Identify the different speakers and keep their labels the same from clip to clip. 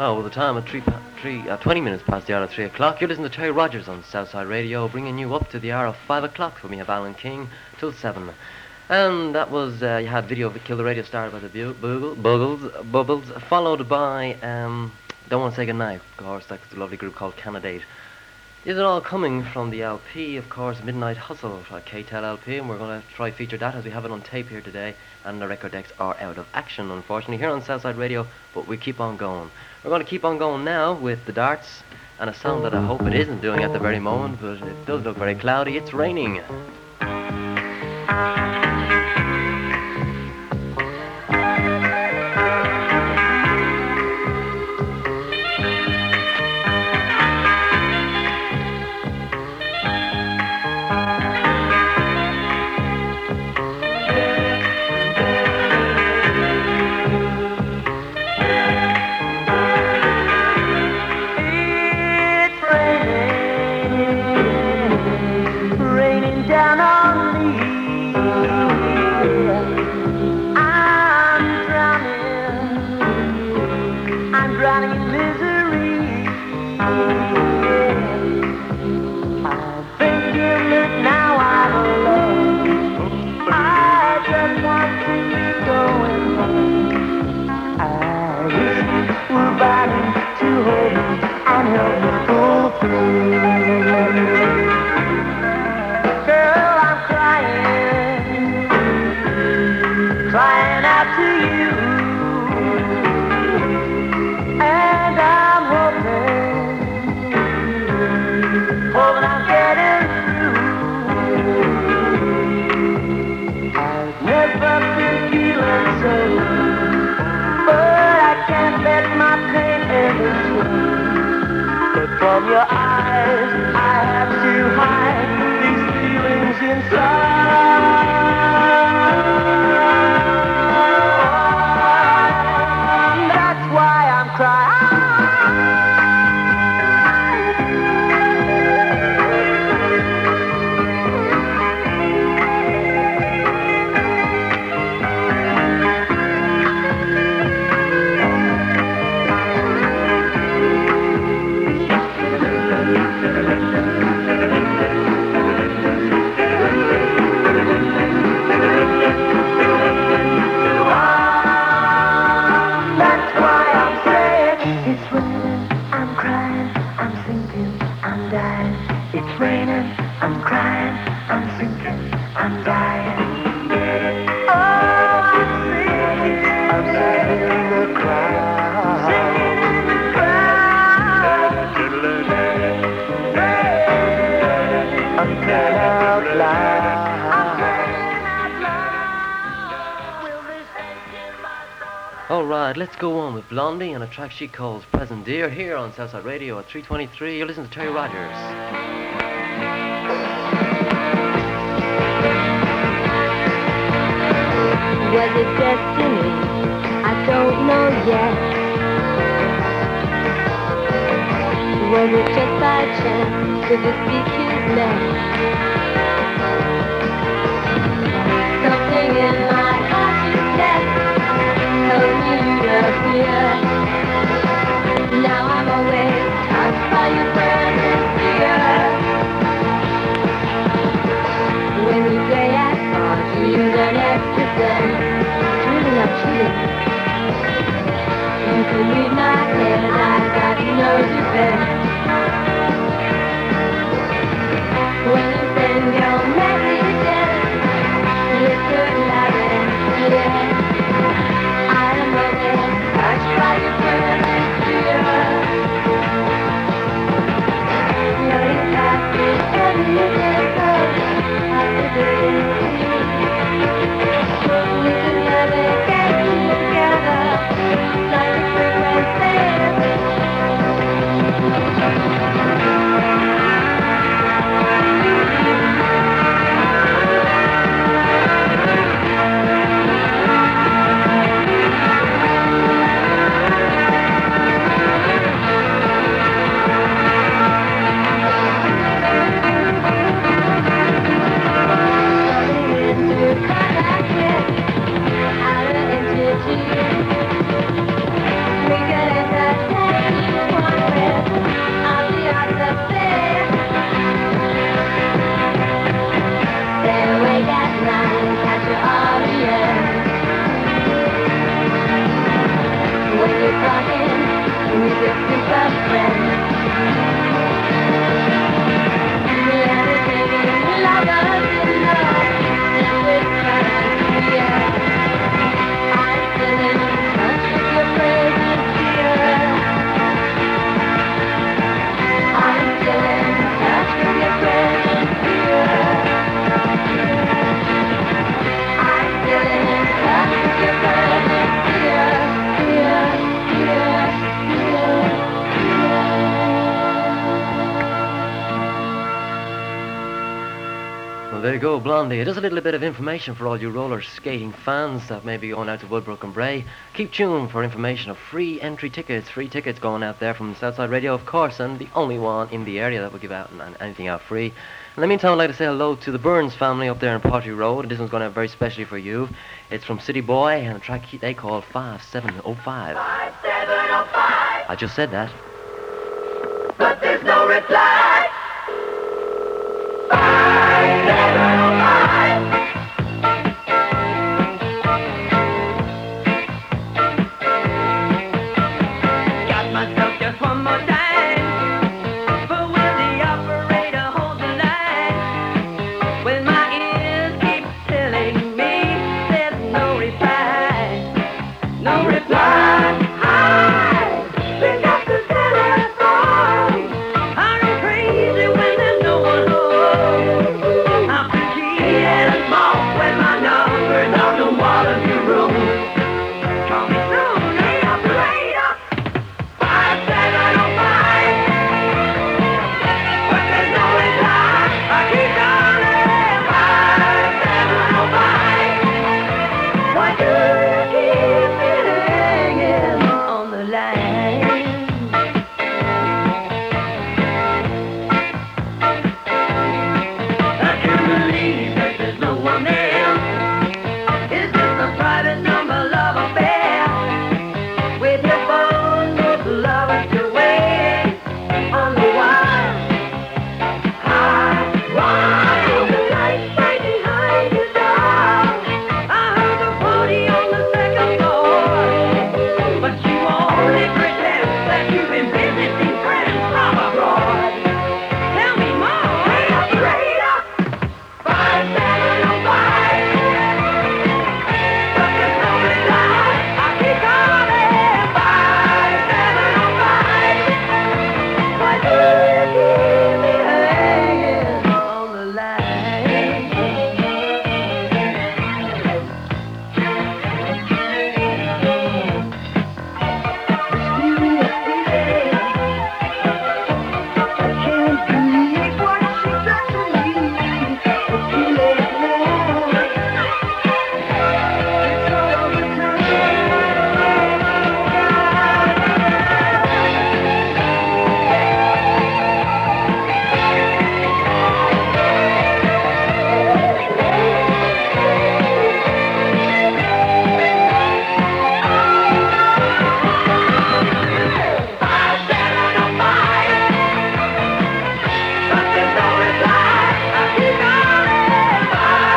Speaker 1: Oh, well, the time at 20 minutes past the hour of 3 o'clock. You're listening to Terry Rogers on Southside Radio, bringing you up to the hour of 5 o'clock when we have Alan King till 7. And that was, you had Video of Kill the Radio Star by the Bubbles, followed by, Don't Want to Say Goodnight, of course, that's a lovely group called Candidate. Is it all coming from the LP, of course, Midnight Hustle, K-Tel LP, and we're going to try feature that as we have it on tape here today, and the record decks are out of action, unfortunately, here on Southside Radio, but we keep on going. We're going to keep on going now with the Darts, and a song that I hope it isn't doing at the very moment, but it does look very cloudy. It's raining.
Speaker 2: From your eyes, I have to hide these feelings inside. That's why I'm crying.
Speaker 1: Alright, let's go on with Blondie and a track she calls Present Dear here on Southside Radio at 3:23. You're listening to Terry Rogers.
Speaker 3: Was it destiny? I don't know yet. Was it just by chance? Could this be kismet? Something in my consciousness told me you'd appear. Now I'm awake, touched by your presence here. When you play at cards, you use an extra sense. It's really not cheating. You can read my head, I've got no defense. When you send your messages, you could not answer. Touched by your presence here. Nothing passes every day. We can never get together like frequency.
Speaker 1: you go, Blondie. Just a little bit of information for all you roller skating fans that may be going out to Woodbrook and Bray. Keep tuned for information of free entry tickets. Free tickets going out there from Southside Radio, of course, and the only one in the area that will give out anything out free. In the meantime, I'd like to say hello to the Burns family up there in Pottery Road. This one's going out very specially for you. It's from City Boy and a track they call 5705.
Speaker 2: 5705.
Speaker 1: I just said that.
Speaker 2: But there's no reply. 5705. Got myself just one more time. But will the operator hold the line? When my ears keep telling me there's no reply. No reply. Hi. Pick up the telephone. I go crazy when there's no one home. I'm pretty and small when my number's on the wall of your room. Call me soon, the operator. 5705. But there's no reply. I keep calling. 5705. Why do you keep me hanging on the line? I can't believe that there's no one there. Is this a private number love affair? With your phone book lovers to wait on the wire. Why the lights right behind your door? I heard the party on the second floor, but you only pretend that you've been visiting friends from abroad. Tell me more, hey operator. 5705. But there's no reply. I keep calling. 5705. Why do you keep me hanging on the line? Mysterious feeling. I can't believe what she does to me. It's too late now. It's all over time. But there's no reply. I keep calling.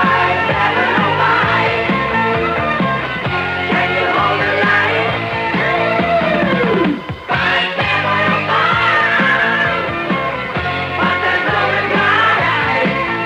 Speaker 2: 5705. Can you hold the line? 5705. But there's no reply.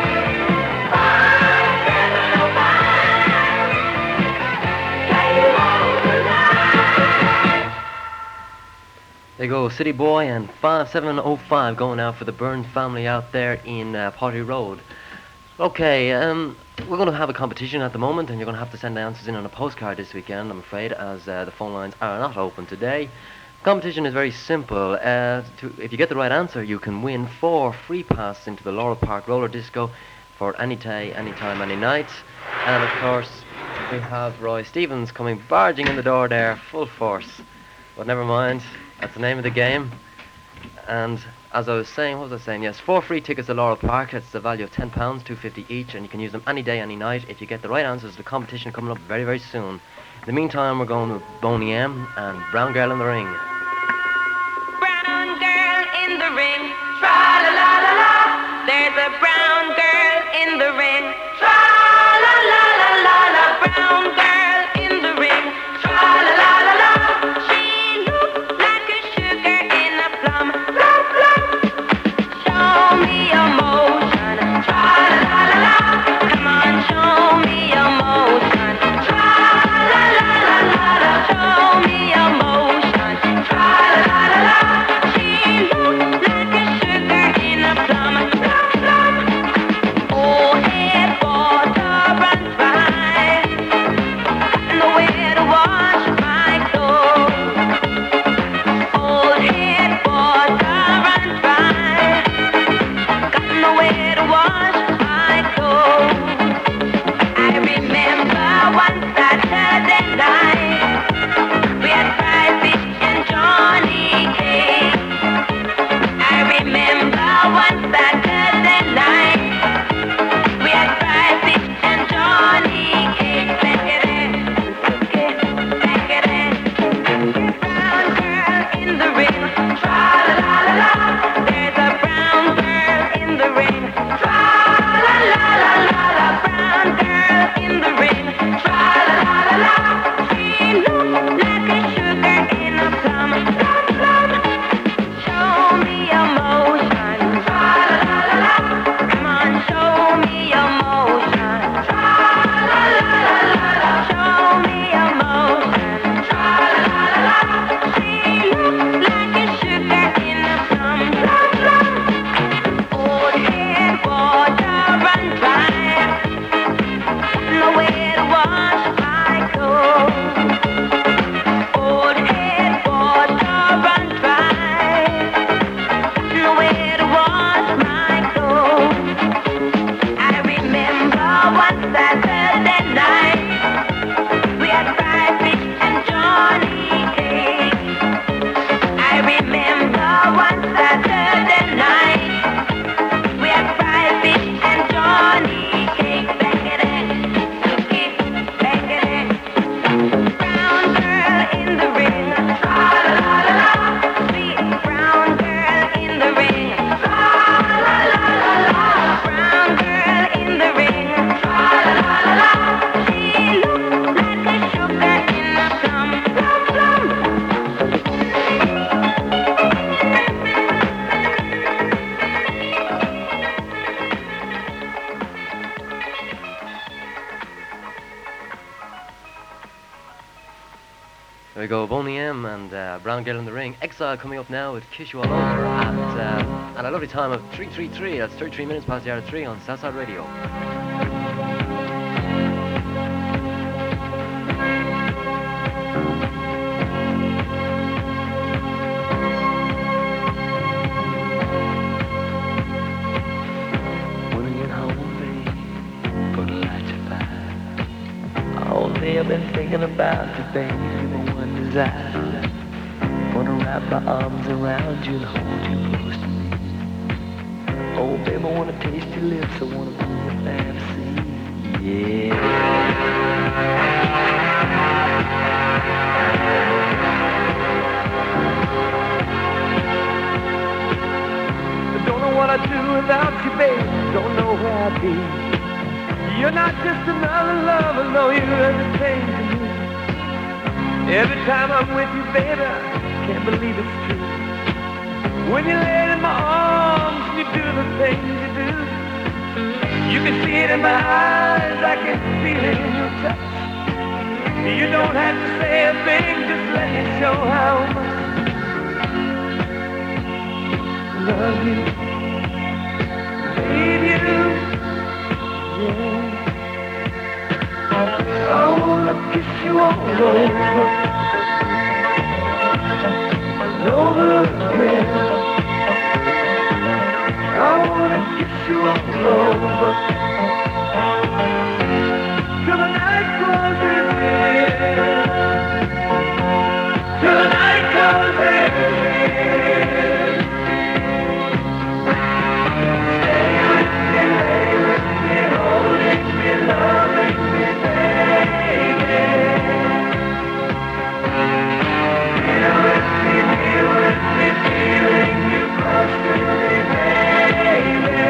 Speaker 2: 5705. Can you hold the line?
Speaker 1: There you go, City Boy and 5705 going out for the Burns family out there in Pottery Road. Okay, we're going to have a competition at the moment, and you're going to have to send the answers in on a postcard this weekend, I'm afraid, as the phone lines are not open today. The competition is very simple. If you get the right answer, you can win 4 free passes into the Laurel Park Roller Disco for any day, any time, any night. And of course, we have Roy Stevens coming barging in the door there, full force. But never mind, that's the name of the game. And as I was saying, what was I saying? Yes, 4 free tickets to Laurel Park. That's the value of £10, £2.50 each, and you can use them any day, any night. If you get the right answers, the competition coming up very, very soon. In the meantime, we're going with Boney M and Brown Girl in the Ring.
Speaker 4: Brown girl in the ring, tra la la la la. There's a brown girl in the ring, tra la la la la la. Brown girl in the ring, tra la la la la. She looks like a sugar in a plum, plum plum. Show me your motion, tra la la la la. Come on, show me your motion, tra la la la la la. Show me your motion,
Speaker 1: There we go, Boney M and Brown Girl in the Ring. Exile coming up now with Kiss You All Over at a lovely time of 3:33. That's 33 minutes past the hour of 3 on Southside Radio.
Speaker 5: When I get home, babe, put a light your fire. All day I've been thinking about you, babe. You're my one desire. Wanna wrap my arms around you and hold you close to me. Oh, babe, I wanna taste your lips. I wanna be your fantasy. Yeah. I don't know what I'd do without you, babe. Don't know where I'd be. You're not just another lover, no, you're everything to me. Every time I'm with you, baby, I can't believe it's true. When you lay in my arms and you do the things you do, you can see it in my eyes, I can feel it in your touch. You don't have to say a thing, just let me show how much I love you, need you, yeah. I wanna kiss you all over, over again. I wanna kiss you all over, till the night closes in, till the night closes in. Stay with me, lay with me, holding me, loving me, baby. Feel with me, feeling you close to me, baby.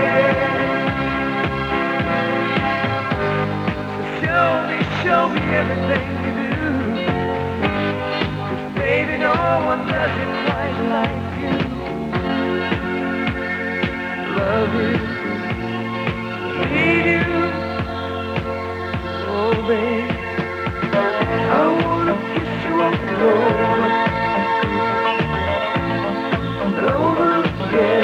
Speaker 5: So show me everything you do. 'Cause baby, no one does it quite like you. Love you, need you, oh baby. I wanna kiss you all over, over again.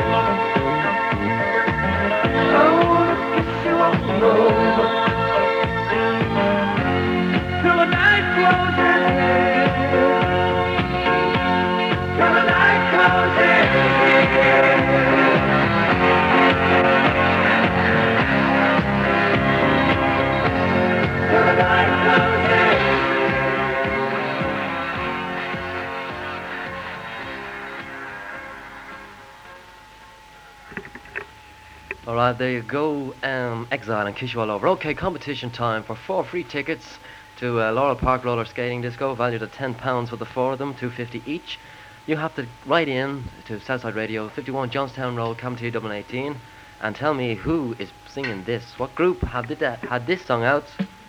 Speaker 5: I wanna kiss you all over, till the night closes in, till the night closes in. Till the night closes in.
Speaker 1: Alright, there you go. Exile and Kiss You All Over. Okay, competition time for 4 free tickets to Laurel Park Roller Skating Disco, valued at £10 for the 4 of them, $2.50 each. You have to write in to Southside Radio, 51 Johnstown Road, County Dublin 18, and tell me who is singing this. What group had this song out?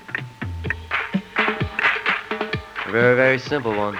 Speaker 1: A very, very simple one.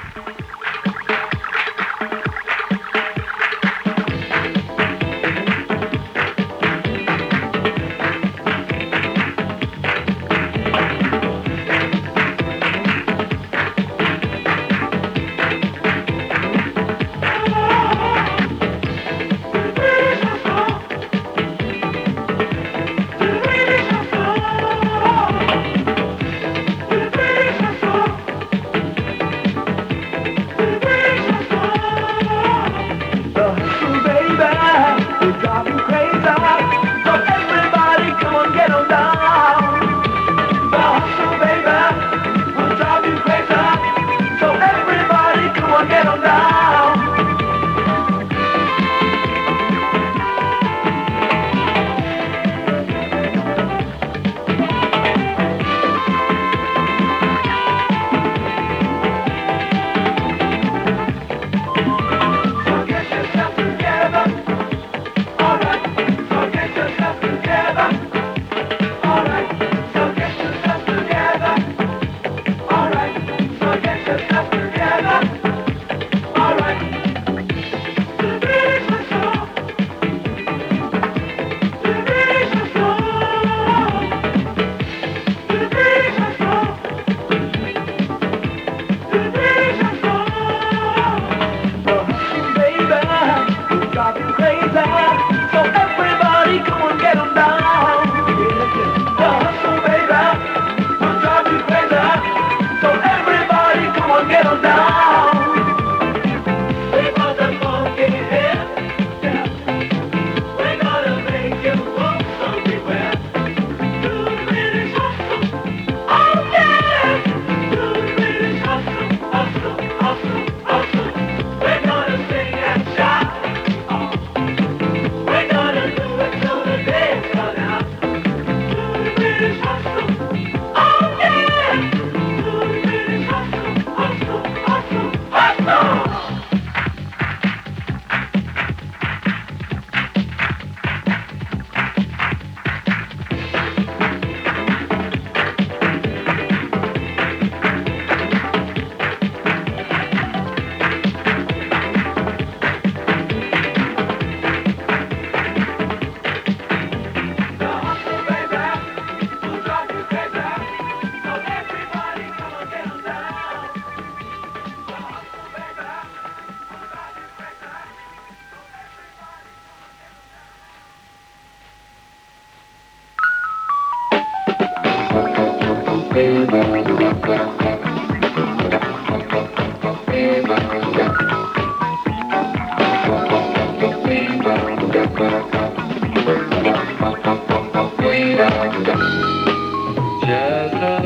Speaker 5: Just a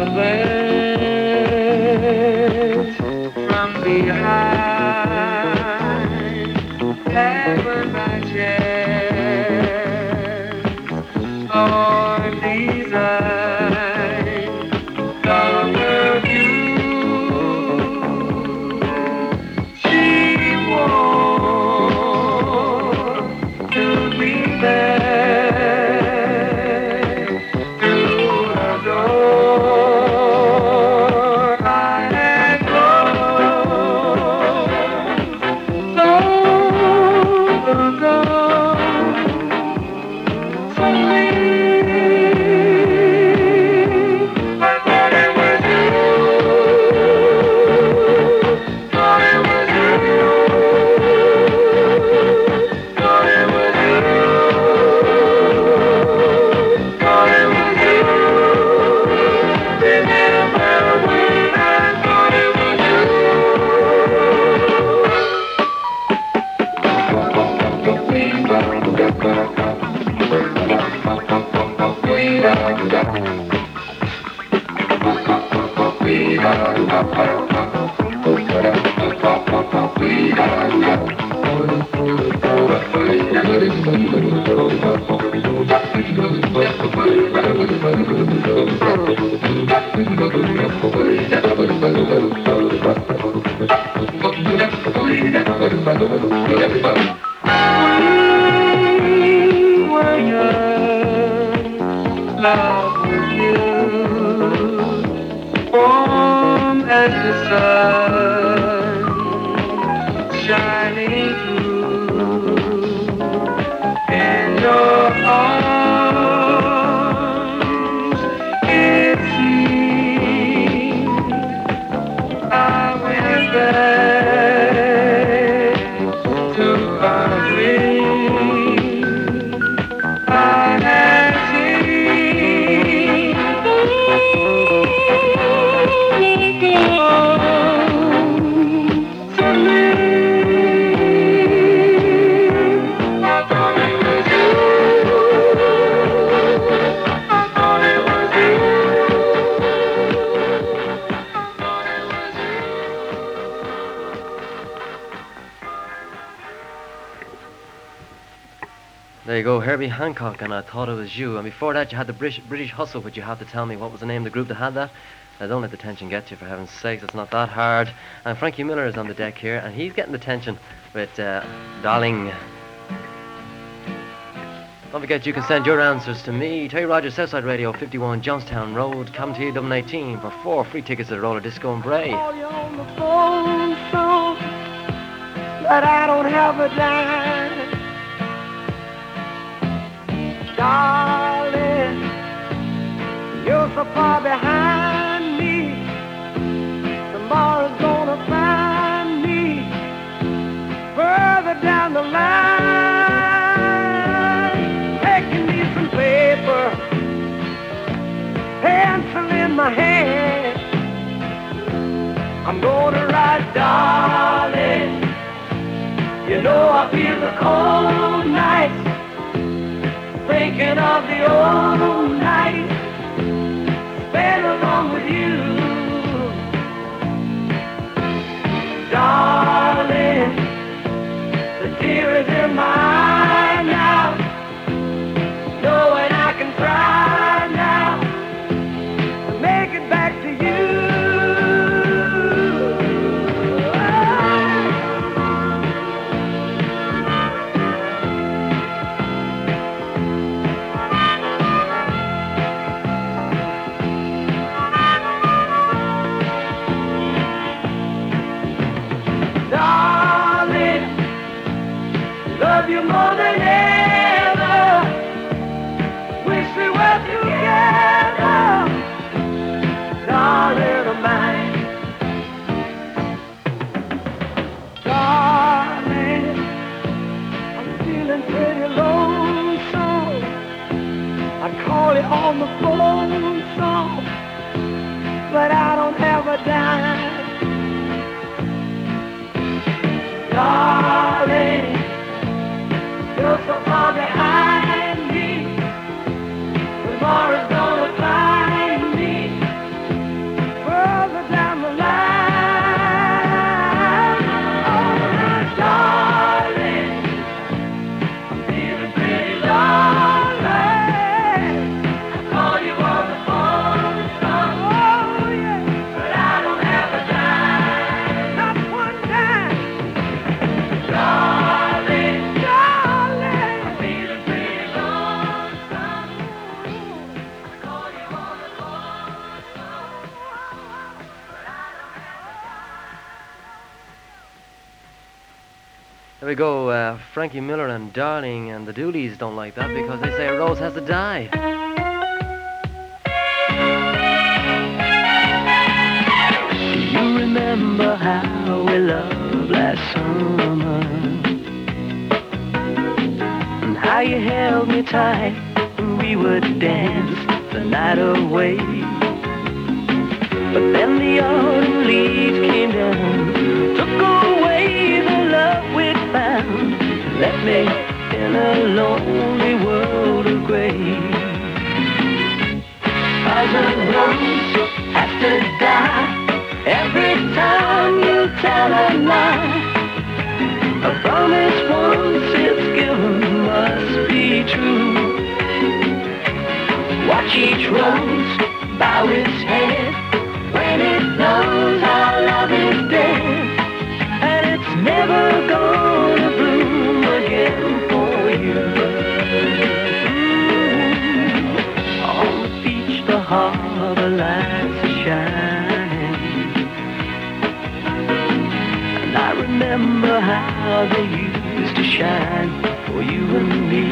Speaker 5: glance from behind, heaven by chance, or design, of her view. She wants to be there through her door. I had closed so love with you, warm as the sun, shining through in your arms. It seems I went back to our dreams. I had
Speaker 1: There you go, Herbie Hancock, and I Thought It Was You. And before that, you had the British Hustle, but you have to tell me what was the name of the group that had that. Don't let the tension get you, for heaven's sakes, it's not that hard. And Frankie Miller is on the deck here, and he's getting the tension with Darling. Don't forget, you can send your answers to me, Terry Rogers, Southside Radio, 51 Johnstown Road. Come to you, Dublin 18, for 4 free tickets to the Roller Disco and Bray.
Speaker 5: Call you on the phone so that I don't have a dime. Darling, you're so far behind me. Tomorrow's gonna find me further down the line. Taking me some paper, pencil in my hand. I'm gonna write, darling, you know I feel the cold nights, thinking of the old nights spent along with you. Darling, the tears in my eye now, knowing I can try now to make it back to you. Love you more than ever. Wish we were together, darling of mine. Darling, I'm feeling pretty lonesome. I call you on the phone so but I don't have a dime. Darling, you're so far behind me. Tomorrow's gonna find me further down the line. Oh, darling, I'm feeling pretty lonely. I call you on the phone, oh yeah, but I don't have a dime, not one dime. Darling, darling, I'm feeling pretty lonesome. I call you on the phone, but I don't have a
Speaker 1: There we go, Frankie Miller and Darling, and the Doolies don't like that because they say a rose has to die.
Speaker 5: You remember how we loved last summer, and how you held me tight and we would dance the night away. But then the autumn leaves came down, took away the love we'd found, left me in a lonely world of gray. Thousand roses have to die every time you tell a lie. A promise once it's given must be true. Watch each rose bow its head when it knows our love is dead, and it's never gonna bloom again for you. On the beach the harbor lights are shining, and I remember how they used to shine for you and me.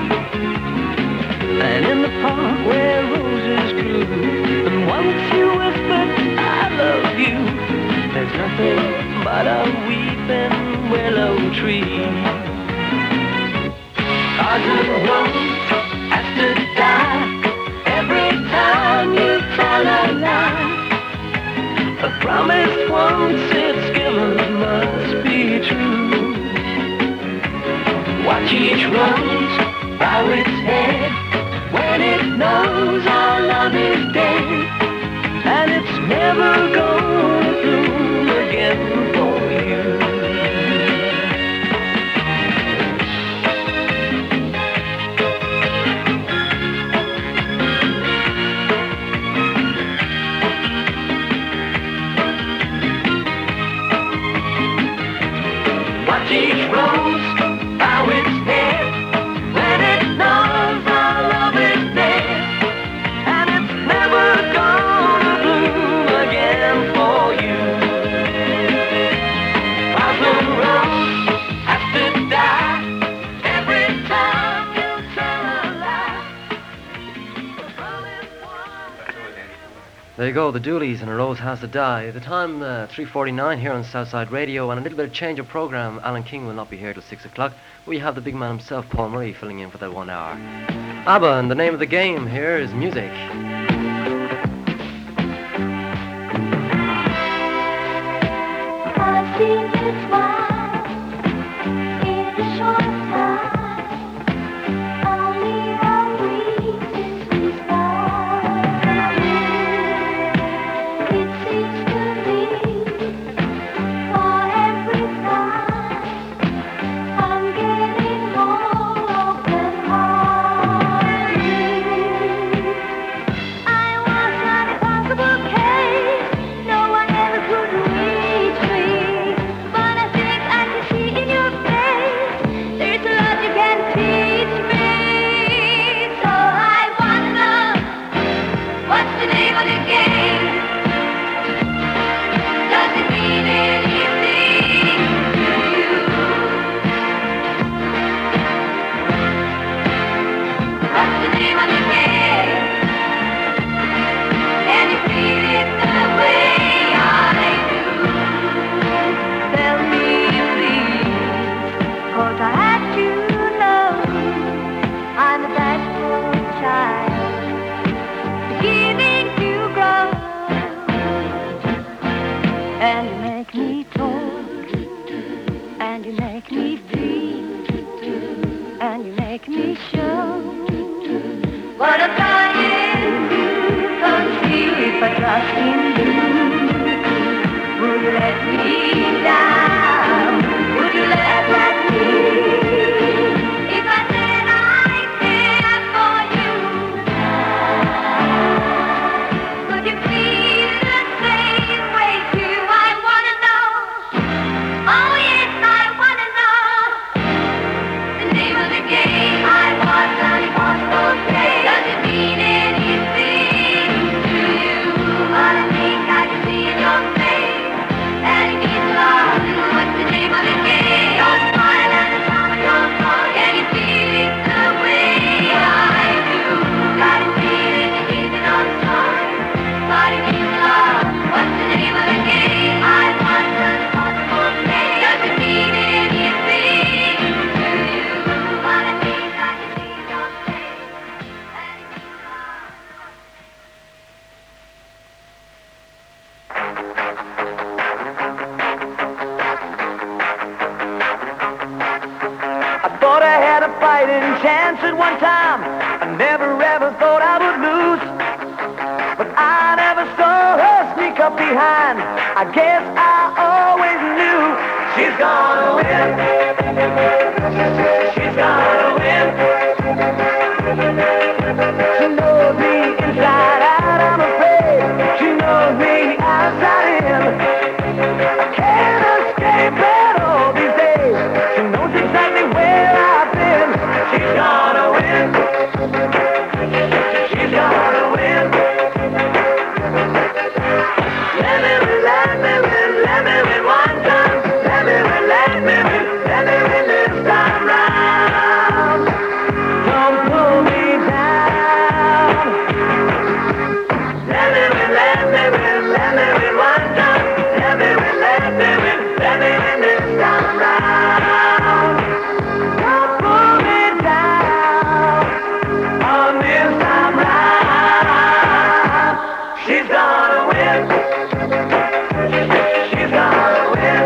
Speaker 5: And in the park where roses grew, and once you whispered, I love you, there's nothing but a weeping willow tree. Thousand roses have to die every time you tell a lie. A promise once it's given must be true. Watch each rose bow its head when it knows our love is dead, and it's never gonna bloom again for you. Watch each rose bow its head when it knows our love is dead, and it's never gonna bloom again for you. Thousand roses have to die every time you tell a lie. The promise one.
Speaker 1: There you go, the Doolies and a rose has to die. The time 3:49 here on Southside Radio, and a little bit of change of program. Alan King will not be here till 6 o'clock. We have the big man himself, Paul Murray, filling in for that 1 hour. ABBA, and the name of the game here is music.
Speaker 3: I've seen you smile in a short time. Only a week since we started. It seems to me for every time I'm getting more open-hearted. I was not a possible case. No one ever could reach me, but I still
Speaker 5: I thought I had a fighting chance at one time. I never ever thought I would lose. But I never saw her sneak up behind. I guess I always knew she's gonna win. She's gonna win. She knows me inside out, I'm afraid. She knows me outside in. I can't escape it all these days. She knows exactly where I've been. She's gonna win. She's gonna win. Let me win, let me win, let me win one time. Let me win, let me win, let me win this time round. Don't pull me down. Let me win, let me win, let me win one time. Let me win, let me win, let me win this time round. Don't pull me down on this time round. She's gonna win. She's gonna win.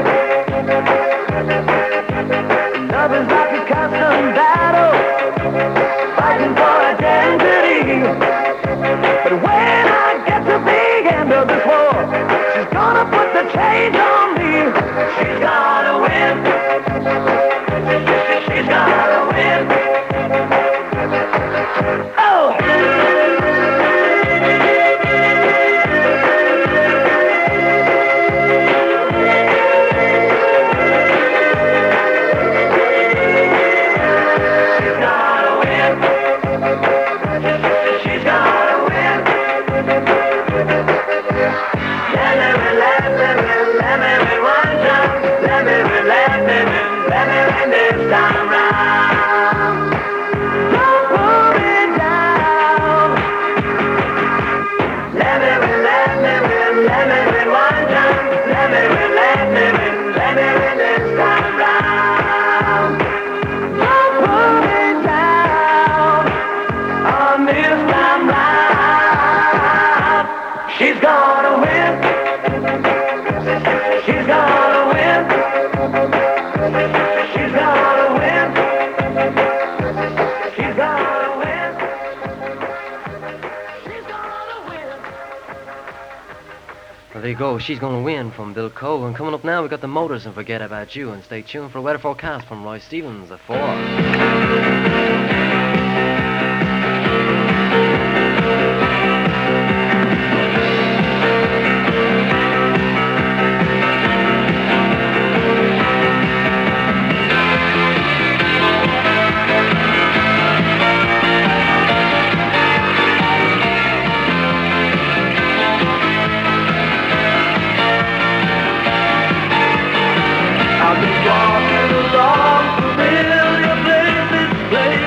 Speaker 5: Love is like a constant battle, fighting for identity. But when I get to the end of this war, she's gonna put the chains on me. She's gonna win. She's gonna win. Oh! She's gonna win. She's gonna win. She's gonna win. She's gonna win. She's gonna win.
Speaker 1: Well, there you go. She's gonna win from Bill Cole. And coming up now, we got the Motors and Forget About You. And stay tuned for a weather forecast from Roy Stevens at 4.
Speaker 5: I've been walking along familiar places,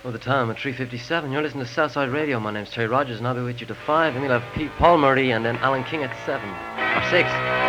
Speaker 1: Well, the time at 3:57. You're listening to Southside Radio. My name's Terry Rogers, and I'll be with you to 5. And we'll have Pete Paul Murray and then Alan King at 7 or 6.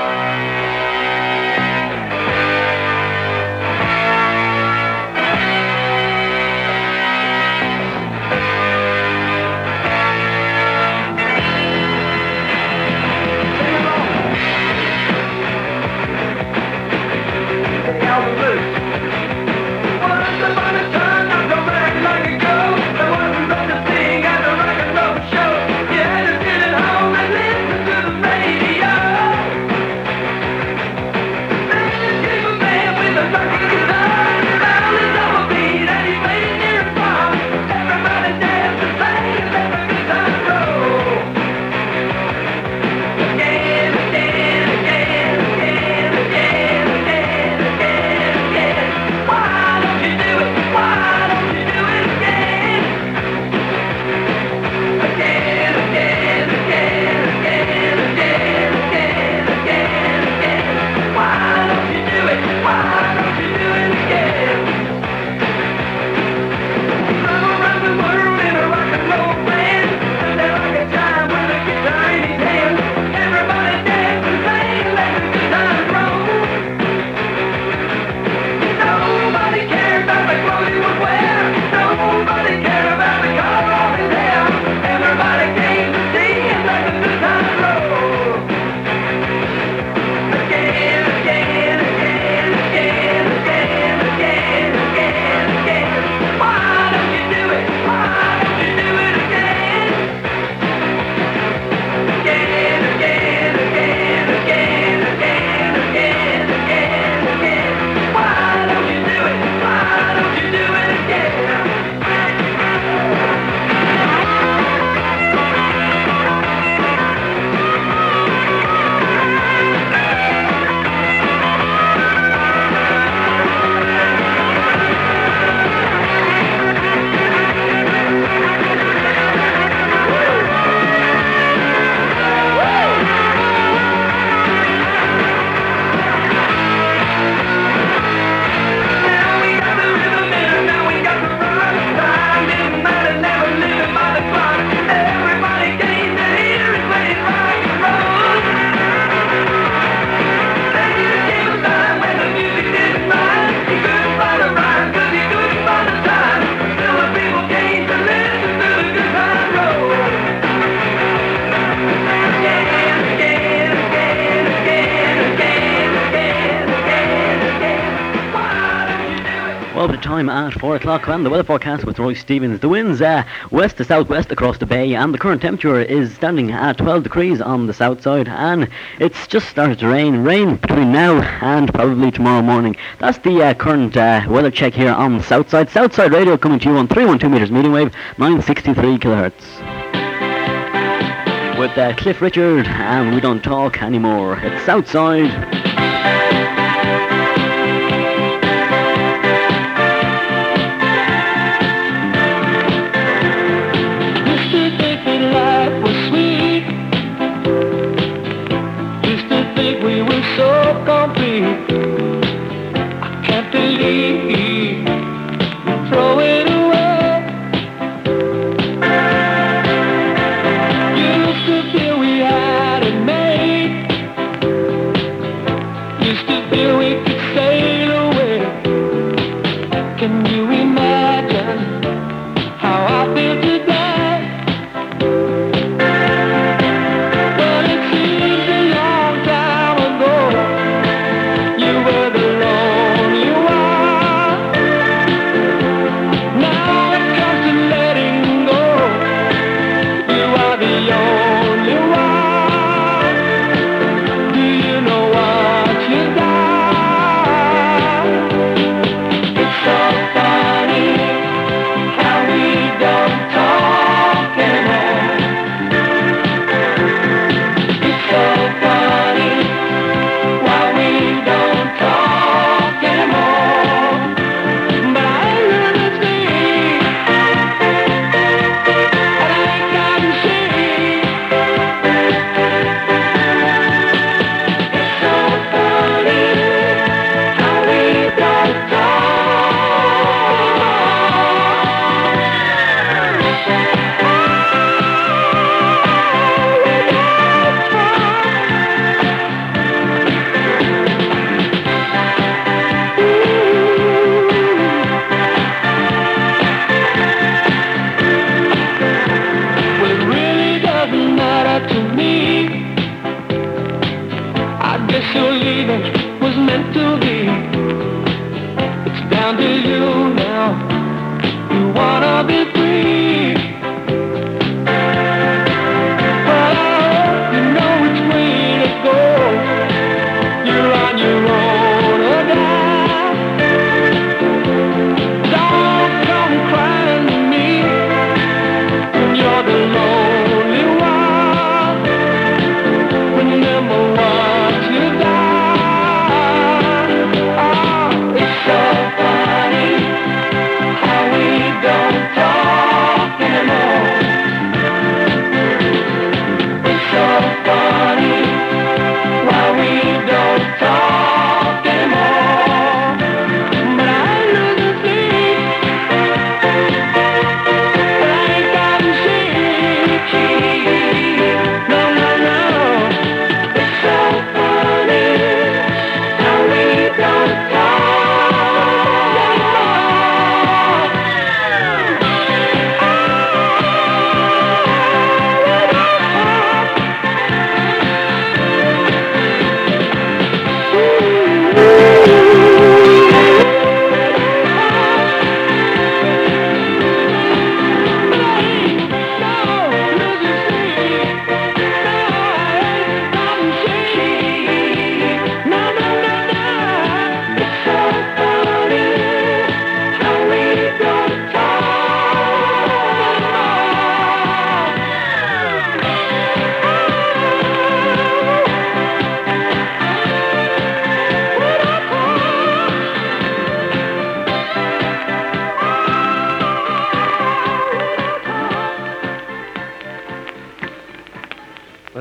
Speaker 6: Time at 4 o'clock and the weather forecast with Roy Stevens. The winds west to southwest across the bay, and the current temperature is standing at 12 degrees on the south side, and it's just started to rain between now and probably tomorrow morning. That's the current weather check here on the south side. Southside Radio coming to you on 312 meters medium wave, 963 kilohertz. With Cliff Richard and We Don't Talk Anymore. It's Southside.
Speaker 5: So funny how we don't talk.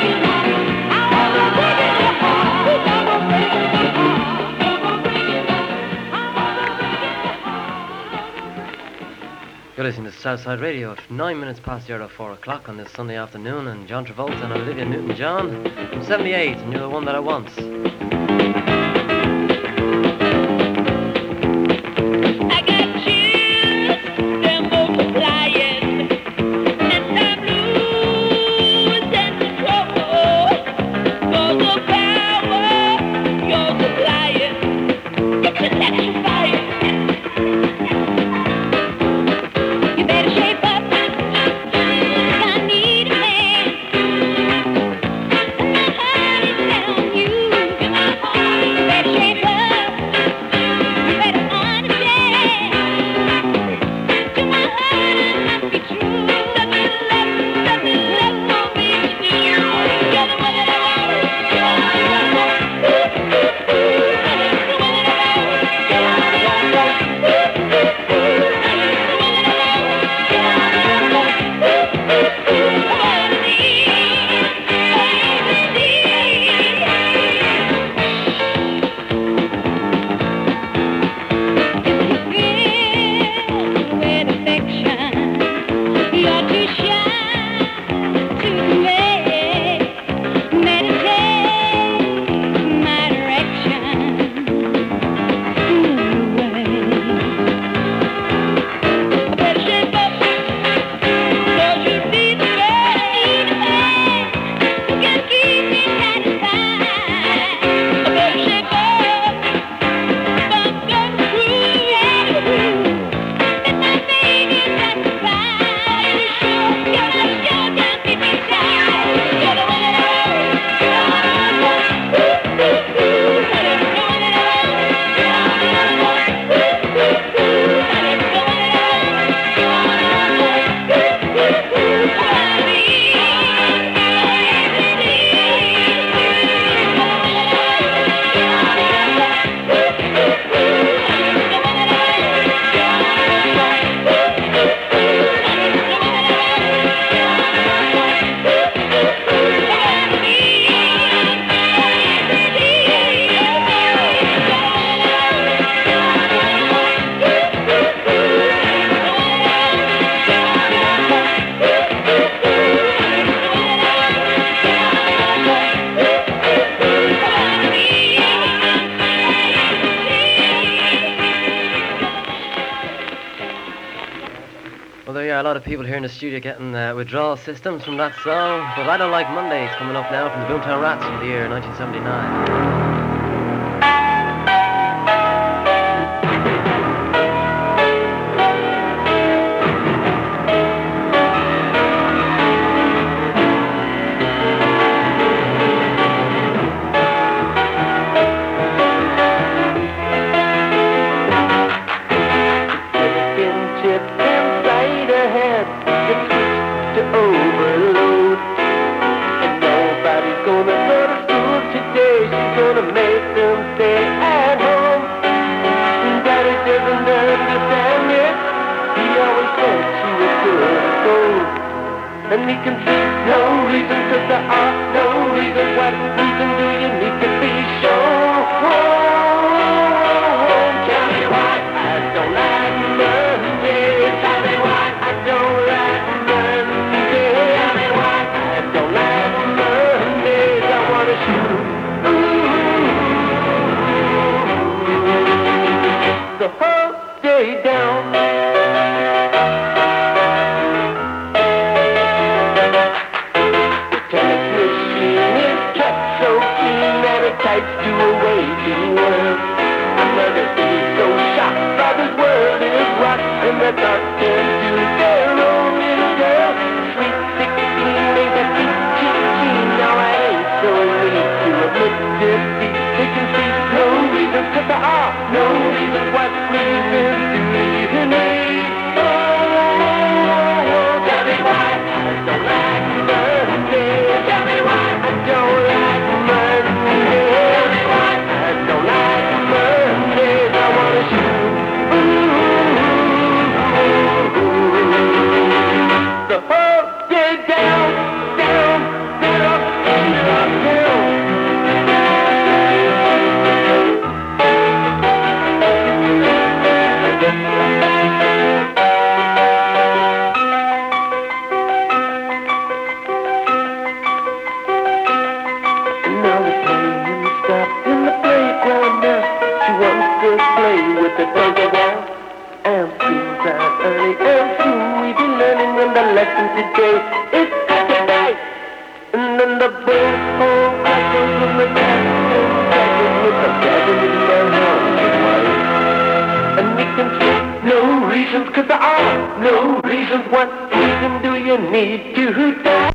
Speaker 1: You're listening to Southside Radio at 9 minutes past the hour of 4 o'clock on this Sunday afternoon, and John Travolta and Olivia Newton-John from 78, and you're the one that I want.
Speaker 3: I got chills, they're multiplying, and I'm losing control. For the power you're supplying, it's electrifying. You better shape up, I need a man. And my heart is telling you,
Speaker 1: a lot of people here in the studio getting withdrawal systems from that song. But I Don't Like Mondays coming up now from the Boomtown Rats from the year 1979.
Speaker 5: And we can see no reason, 'cause there are no reasons. What reason do you need to be sure? Tell me why I don't like Monday. Tell me why I don't like Monday. Tell me why I don't like Mondays. I wanna shoot the whole day down. Types do away to work. I'm gonna be so shocked by this world is rock, and the thought can do their own little girl. Sweet 16 made that sweet 16. Now I ain't so weak to admit defeat. They can see no reasons, 'cause there are no reasons. What reasons do you need? Oh, tell me why I don't like Monday. Tell me why I don't like Monday. The whole day down, down, down, down, down. And now the playing stopped in the playground now. She wants to play with the playground. And things are early and soon we be learning when the lesson today is Saturday. And then the boom home crackles when the classroom crackles with the dragon in their hands. And we can see no reasons, 'cause there are no reasons. What reason do you need to die?